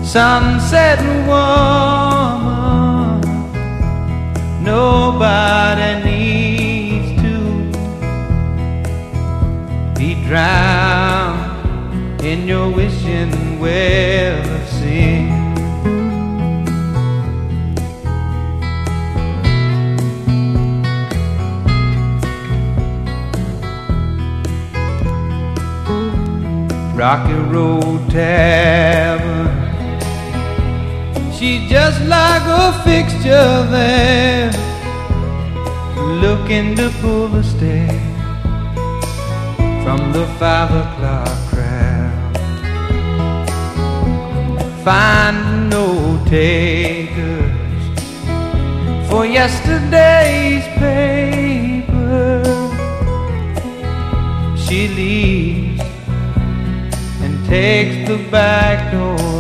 Sunset woman, nobody needs to be drowned in your wishing well of sin. Rocky Road Tavern, she's just like a fixture there, looking to pull the stay from the 5 o'clock crowd. Find no takers for yesterday's paper. She leaves and takes the back door